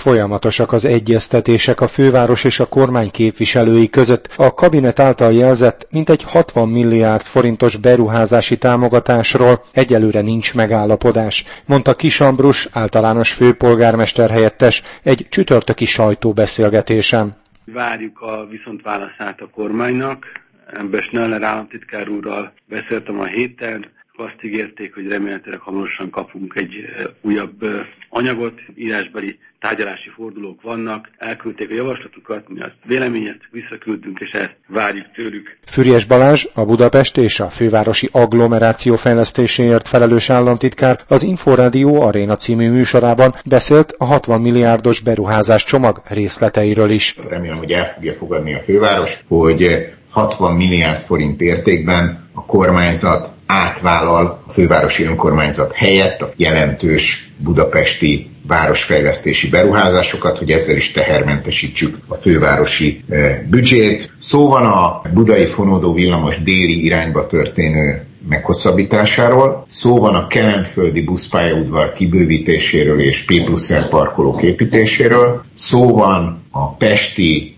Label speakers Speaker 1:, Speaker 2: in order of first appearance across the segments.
Speaker 1: folyamatosak az egyeztetések a főváros és a kormány képviselői között a kabinet által jelzett mintegy 60 milliárd forintos beruházási támogatásról. Egyelőre nincs megállapodás, mondta Kiss Ambrus általános főpolgármester helyettes egy csütörtöki sajtóbeszélgetésen.
Speaker 2: Várjuk a viszontválaszát a kormánynak. Schneller államtitkár úrral beszéltem a héten. Azt ígérték, hogy remélhetőleg hamarosan kapunk egy újabb anyagot, írásbeli tárgyalási fordulók vannak, elküldték a javaslatukat, mi azt véleményet visszaküldtünk, és ezt várjuk tőlük.
Speaker 1: Füriyes Balázs, a Budapest és a fővárosi agglomeráció fejlesztéséért felelős államtitkár az Inforádió Aréna című műsorában beszélt a 60 milliárdos beruházás csomag részleteiről is.
Speaker 3: Remélem, hogy el fogja fogadni a főváros, hogy 60 milliárd forint értékben a kormányzat átvállal a fővárosi önkormányzat helyett a jelentős budapesti városfejlesztési beruházásokat, hogy ezzel is tehermentesítsük a fővárosi büdzsét. Szó van a budai fonódó villamos déli irányba történő meghosszabbításáról, szó van a kelenföldi buszpályaudvar kibővítéséről és P+R parkolók építéséről, szó van a pesti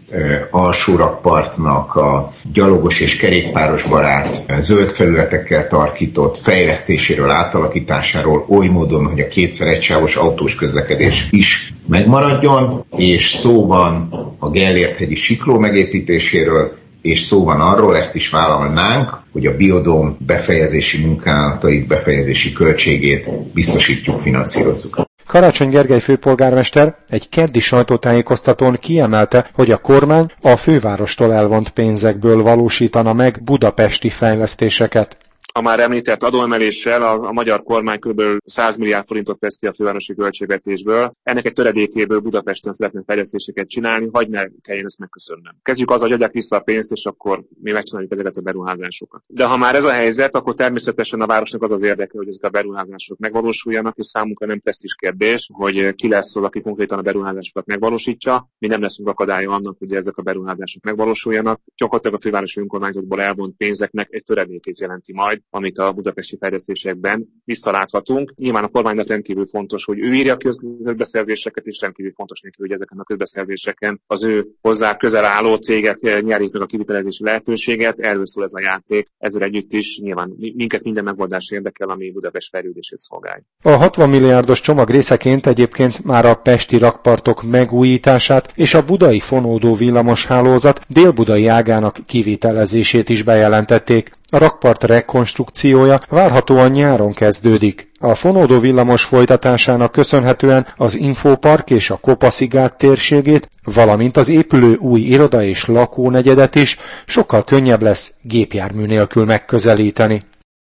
Speaker 3: alsórakpartnak a gyalogos és kerékpáros barát zöld felületekkel tarkított fejlesztéséről, átalakításáról oly módon, hogy a kétszer egysávos autós közlekedés is megmaradjon, és szó van a Gellért-hegyi sikló megépítéséről, és szó van arról, ezt is vállalnánk, hogy a biodóm befejezési munkálatait, befejezési költségét biztosítjuk, finanszírozzuk.
Speaker 1: Karácsony Gergely főpolgármester egy keddi sajtótájékoztatón kiemelte, hogy a kormány a fővárostól elvont pénzekből valósítana meg budapesti fejlesztéseket.
Speaker 4: A már említett adóemeléssel a magyar kormány kb. 100 milliárd forintot vesz ki a fővárosi költségvetésből. Ennek egy töredékéből Budapesten szeretne fejlesztéseket csinálni, hagy ne kelljen ezt megköszönnöm. Kezdjük azzal, hogy adják vissza a pénzt, és akkor mi megcsináljuk ezeket a beruházásokat. De ha már ez a helyzet, akkor természetesen a városnak az az érdeke, hogy ezek a beruházások megvalósuljanak, és számunkra nem presztízs kérdés, hogy ki lesz az, aki konkrétan a beruházásokat megvalósítsa. Mi nem leszünk akadálya annak, hogy ezek a beruházások megvalósuljanak. Gyakorlatilag a fővárosi önkormányzatból elvont pénzeknek egy töredékét jelenti majd, amit a budapesti fejlesztésekben visszaláthatunk. Nyilván a kormánynak rendkívül fontos, hogy ő írja ki a közbeszerzéseket, és rendkívül fontos neki, hogy ezeken a közbeszerzéseken az ő hozzá közel álló cégek nyerjék meg a kivitelezési lehetőséget. Erről szól ez a játék. Ezzel együtt is nyilván minket minden megoldás érdekel, ami Budapest fejlődését szolgálja.
Speaker 1: A 60 milliárdos csomag részeként egyébként már a pesti rakpartok megújítását és a budai fonódó villamoshálózat délbudai ágának kivitelezését is bejelentették. A rakpart rekonstrukciója várhatóan nyáron kezdődik. A fonódó villamos folytatásának köszönhetően az Infopark és a Kopaszigát térségét, valamint az épülő új iroda és lakónegyedet is sokkal könnyebb lesz gépjármű nélkül megközelíteni.